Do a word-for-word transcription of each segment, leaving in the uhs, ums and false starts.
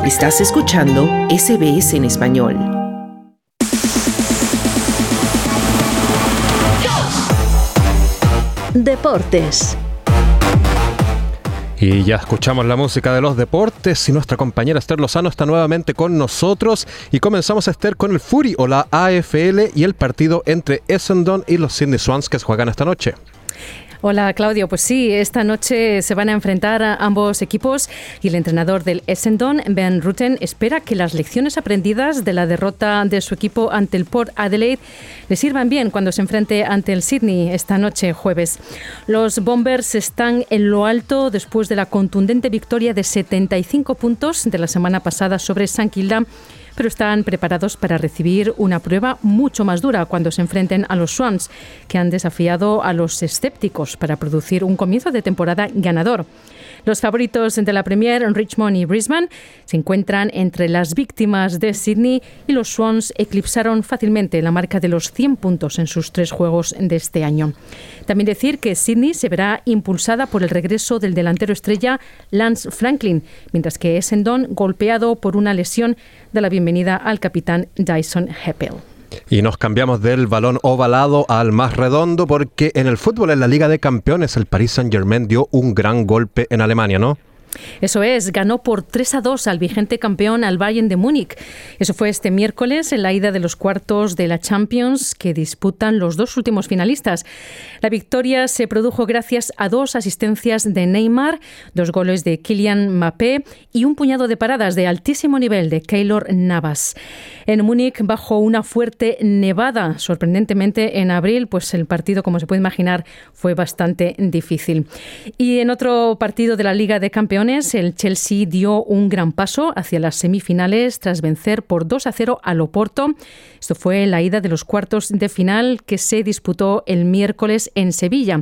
Estás escuchando S B S en español. Deportes. Y ya escuchamos la música de los deportes y nuestra compañera Esther Lozano está nuevamente con nosotros. Y comenzamos, Esther, con el Fury o la A F L y el partido entre Essendon y los Sydney Swans que se juegan esta noche. Hola, Claudio. Pues sí, esta noche se van a enfrentar a ambos equipos y el entrenador del Essendon, Ben Rutten, espera que las lecciones aprendidas de la derrota de su equipo ante el Port Adelaide le sirvan bien cuando se enfrente ante el Sydney esta noche, jueves. Los Bombers están en lo alto después de la contundente victoria de setenta y cinco puntos de la semana pasada sobre St Kilda, pero están preparados para recibir una prueba mucho más dura cuando se enfrenten a los Swans, que han desafiado a los escépticos para producir un comienzo de temporada ganador. Los favoritos de la Premier, Richmond y Brisbane, se encuentran entre las víctimas de Sydney y los Swans eclipsaron fácilmente la marca de los cien puntos en sus tres juegos de este año. También decir que Sydney se verá impulsada por el regreso del delantero estrella Lance Franklin, mientras que Essendon golpeado por una lesión de la bienvenida al capitán Dyson Heppell. Y nos cambiamos del balón ovalado al más redondo porque en el fútbol, en la Liga de Campeones, el Paris Saint-Germain dio un gran golpe en Alemania, ¿no? Eso es, ganó por tres a dos al vigente campeón, al Bayern de Múnich. Eso fue este miércoles en la ida de los cuartos de la Champions que disputan los dos últimos finalistas. La victoria se produjo gracias a dos asistencias de Neymar, dos goles de Kylian Mbappé y un puñado de paradas de altísimo nivel de Keylor Navas. En Múnich, bajo una fuerte nevada, sorprendentemente en abril, pues el partido, como se puede imaginar, fue bastante difícil. Y en otro partido de la Liga de Campeones, el Chelsea dio un gran paso hacia las semifinales tras vencer por dos a cero al Oporto. Esto fue la ida de los cuartos de final que se disputó el miércoles en Sevilla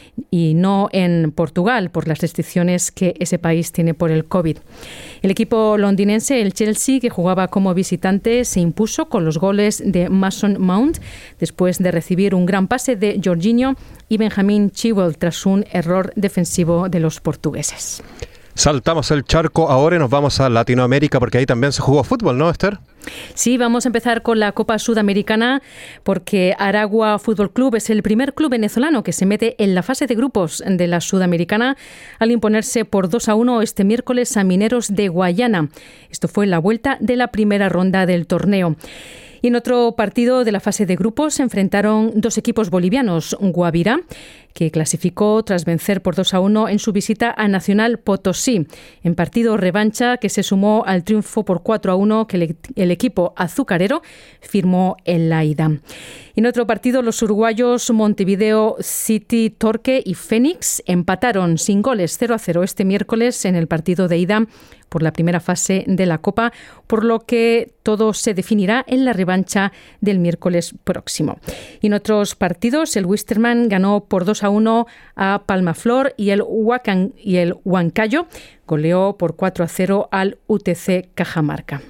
y no en Portugal por las restricciones que ese país tiene por el COVID. El equipo londinense, el Chelsea, que jugaba como visitante, se impuso con los goles de Mason Mount después de recibir un gran pase de Jorginho y Benjamin Chilwell tras un error defensivo de los portugueses. Saltamos el charco ahora y nos vamos a Latinoamérica porque ahí también se jugó fútbol, ¿no, Esther? Sí, vamos a empezar con la Copa Sudamericana porque Aragua Fútbol Club es el primer club venezolano que se mete en la fase de grupos de la Sudamericana al imponerse por dos a uno este miércoles a Mineros de Guayana. Esto fue la vuelta de la primera ronda del torneo. Y en otro partido de la fase de grupos se enfrentaron dos equipos bolivianos, Guavirá, que clasificó tras vencer por dos a uno en su visita a Nacional Potosí, en partido revancha que se sumó al triunfo por cuatro a uno que el, el equipo azucarero firmó en la ida. Y en otro partido, los uruguayos Montevideo City Torque y Fénix empataron sin goles cero a cero este miércoles en el partido de ida por la primera fase de la Copa, por lo que todo se definirá en la revancha del miércoles próximo. Y en otros partidos, el Wisterman ganó por dos a uno a Palmaflor y el Huacan y el Huancayo goleó por cuatro a cero al U T C Cajamarca.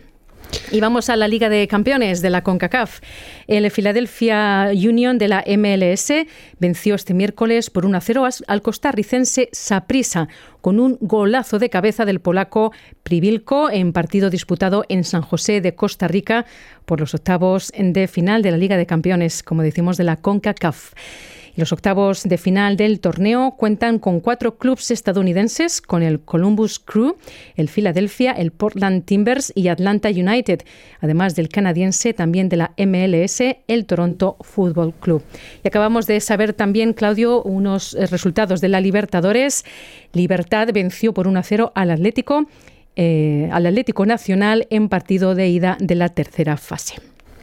Y vamos a la Liga de Campeones de la CONCACAF. El Philadelphia Union de la M L S venció este miércoles por uno a cero al costarricense Saprissa con un golazo de cabeza del polaco Privilko en partido disputado en San José de Costa Rica por los octavos de final de la Liga de Campeones, como decimos, de la CONCACAF. Los octavos de final del torneo cuentan con cuatro clubes estadounidenses, con el Columbus Crew, el Philadelphia, el Portland Timbers y Atlanta United, además del canadiense también de la M L S, el Toronto Football Club. Y acabamos de saber también, Claudio, unos resultados de la Libertadores. Libertad venció por uno a cero al Atlético, eh, al Atlético Nacional en partido de ida de la tercera fase.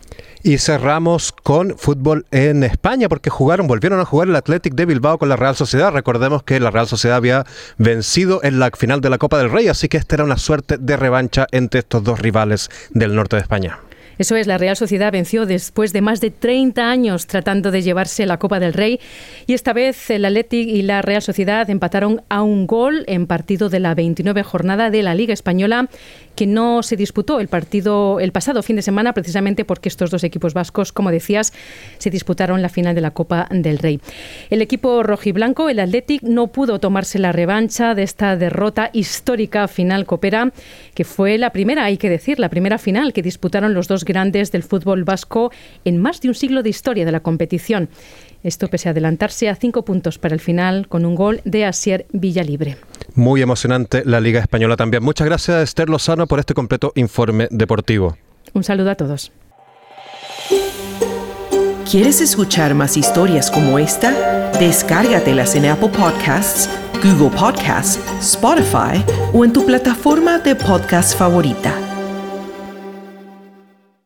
Y cerramos con fútbol en España porque jugaron, volvieron a jugar el Athletic de Bilbao con la Real Sociedad. Recordemos que la Real Sociedad había vencido en la final de la Copa del Rey, así que esta era una suerte de revancha entre estos dos rivales del norte de España. Eso es, la Real Sociedad venció después de más de treinta años tratando de llevarse la Copa del Rey y esta vez el Athletic y la Real Sociedad empataron a un gol en partido de la veintinueve jornada de la Liga Española, que no se disputó el partido el pasado fin de semana precisamente porque estos dos equipos vascos, como decías, se disputaron la final de la Copa del Rey. El equipo rojiblanco, el Athletic, no pudo tomarse la revancha de esta derrota histórica final copera, que fue la primera, hay que decir, la primera final que disputaron los dos grandes del fútbol vasco en más de un siglo de historia de la competición. Esto pese a adelantarse a cinco puntos para el final con un gol de Asier Villalibre. Muy emocionante la Liga Española también. Muchas gracias, Esther Lozano, por este completo informe deportivo. Un saludo a todos. ¿Quieres escuchar más historias como esta? Descárgatelas en Apple Podcasts, Google Podcasts, Spotify o en tu plataforma de podcast favorita.